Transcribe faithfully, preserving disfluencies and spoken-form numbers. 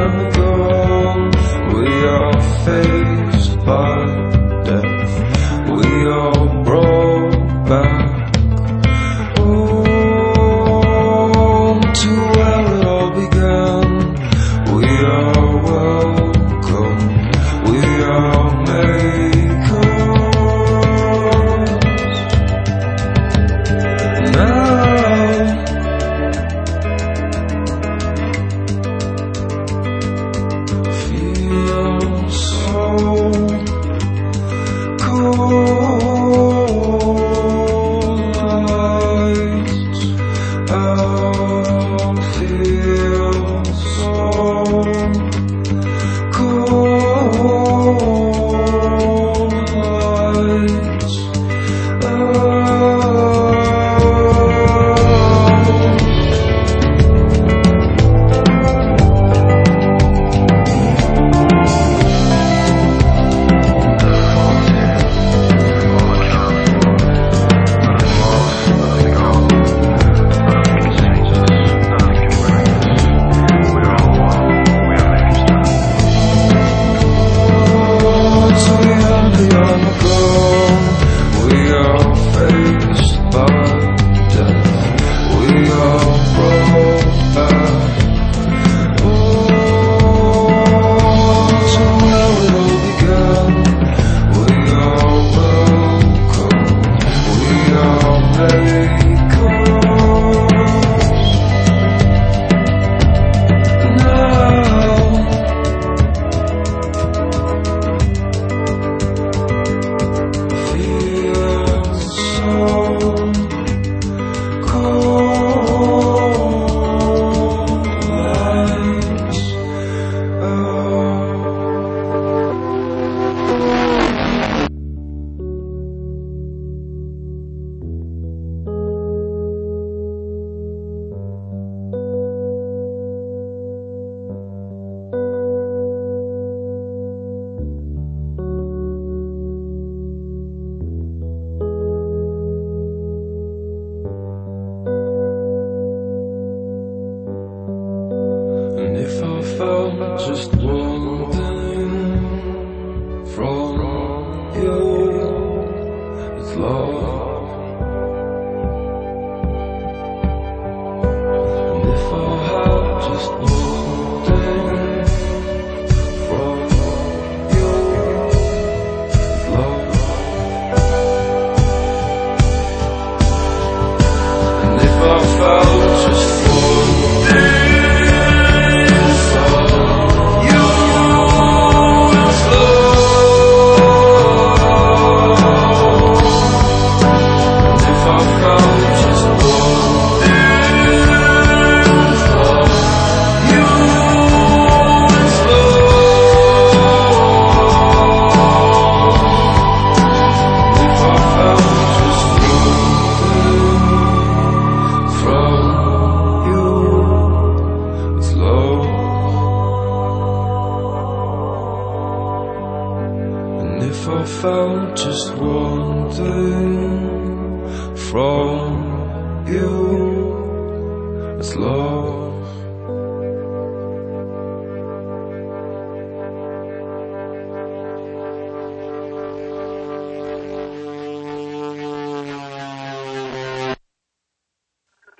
time ago. We are faced by death. We are brought back home to where it all began. We are welcome. We are makers. Now feel so cold. Lights out, feel so cold. Lights out. If I found just one thing from you, it's love. And if I had just one thing from you, it's love. And if I found just one thing if I found just one thing from you, it's love.